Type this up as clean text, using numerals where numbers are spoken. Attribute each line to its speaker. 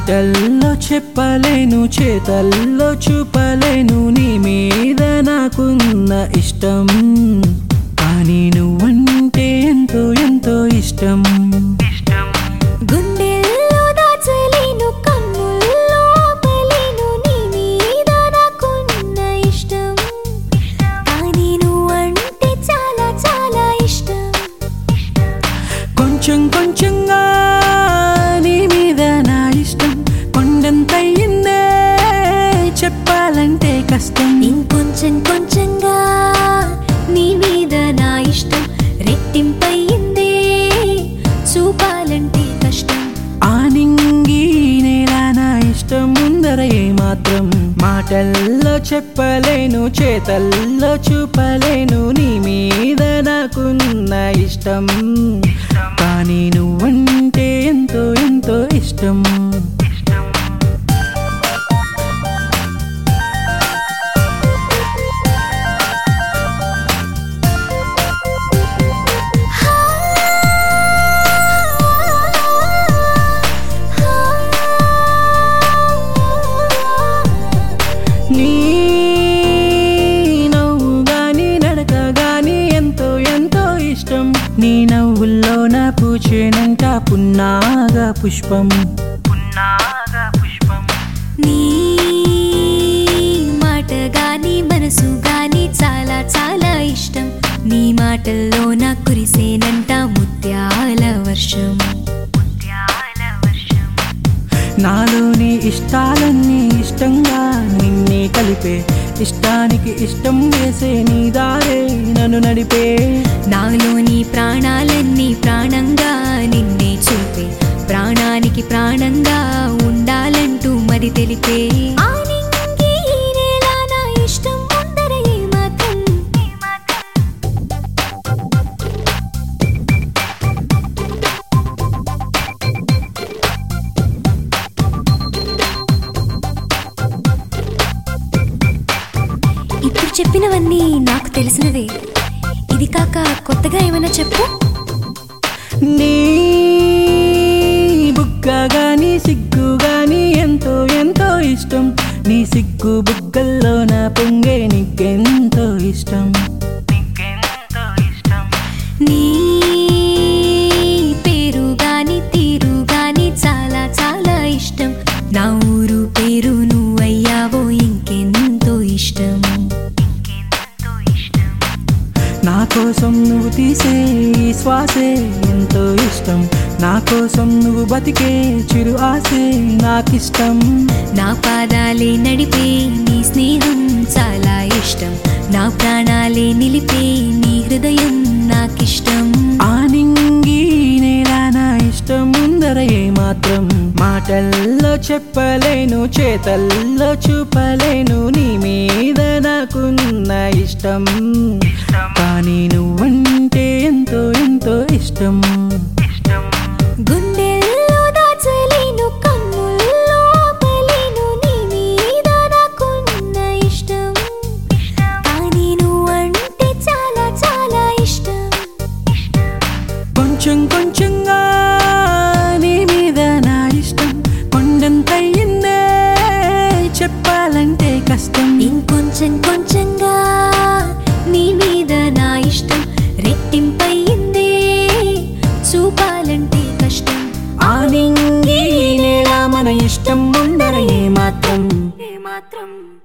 Speaker 1: మాటల్లో చెప్పలేను, చేతల్లో చూపలేను నీ మీద నాకున్న ఇష్టం. కానీ నువ్వంటే ఎంతో ఎంతో ఇష్టం.
Speaker 2: గుండెల్లో దాచలేను, కన్నుల్లో ఆపలేను నీ మీద నాకున్న ఇష్టం. కానీ నువ్వంటే చాలా చాలా ఇష్టం.
Speaker 1: కొంచెం కొంచెంగా నీ మీద నా ఇష్టం కొండంతయ్యిందే, చెప్పాలంటే కష్టం.
Speaker 2: ఇంకొంచెం కొంచెంగా నీ మీద నా ఇష్టం రెట్టింపయ్యిందే, చూపాలంటే కష్టం.
Speaker 1: ఆనింగి నేల నా ఇష్టం ముందర ఏమాత్రం మాటల్లో చెప్పలేను, చేతల్లో చూపలేను నీ మీద నాకున్న ఇష్టం. కానీ నువ్వంటే ఎంతో ఎంతో ఇష్టం. నీ నవ్వు గాని నడక గాని ఎంతో ఎంతో ఇష్టం. నీ నవ్వుల్లో నా పూచేనంట పున్నాగా పుష్పం.
Speaker 2: నీ మాట గాని మనసు గాని చాలా చాలా ఇష్టం. నీ మాటల్లో నా కురిసేనంట ముత్యాల వర్షం.
Speaker 1: నాలోని ఇష్టాలన్నీ ఇష్టంగా నిన్నే కలిపే, ఇష్టానికి ఇష్టం వేసే నీ దారే నన్ను నడిపే.
Speaker 2: నాలోని ప్రాణాలన్నీ ప్రాణంగా నిన్నే చూపే, ప్రాణానికి ప్రాణంగా ఉండాలంటూ మరి తెలిపే. ఆనింగి నేల నా ఇష్టం ముందర ఏమాత్రం. ఇప్పుడు చెప్పినవన్నీ నాకు తెలిసినవే, ఇది కాక కొత్తగా ఏమైనా చెప్పు.
Speaker 1: నీ బుగ్గ గాని సిగ్గు గాని ఎంతో ఎంతో ఇష్టం. నీ సిగ్గు బుగ్గల్లో నా పొంగే నీకెంతో ఇష్టం.
Speaker 2: నీ పేరు గాని తీరు గాని చాలా చాలా ఇష్టం. నా ఊరు పేరు నువ్వయ్యావో ఇంకెంతో ఇష్టం.
Speaker 1: నా కోసం నువ్వు తీసే ఈ శ్వాసే ఎంతో ఇష్టం. నా కోసం నువ్వు బతికే చిరు ఆసే నాకిష్టం.
Speaker 2: నా పాదాలే నడిపే నీ స్నేహం చాలా ఇష్టం. నా ప్రాణాలే నిలిపే నీ హృదయం నాకిష్టం.
Speaker 1: ఆనింగి నేల నా ఇష్టం ముందర ఏమాత్రం మాటల్లో చెప్పలేను, చేతల్లో చూపలేను నీ మీద నాకున్న ఇష్టం. కానీ నువ్వంటే ఎంతో ఎంతో ఇష్టం.
Speaker 2: గుండెల్లో దాచలేను, కన్నుల్లో ఆపలేను నీ మీద నాకున్న ఇష్టం. కానీ నువ్వంటే చాలా చాలా ఇష్టం.
Speaker 1: కొంచెం కొంచెంగా నీ మీద నా ఇష్టం కొండంతయ్యిందే, చెప్పాలంటే కష్టం.
Speaker 2: ఇంకొంచెం కొంచెంగా నీ మీద నా ఇష్టం రెట్టింపయ్యిందే, చూపాలంటే కష్టం.
Speaker 1: ఆనింగి నేల మన ఇష్టం ముందర ఏమాత్రం.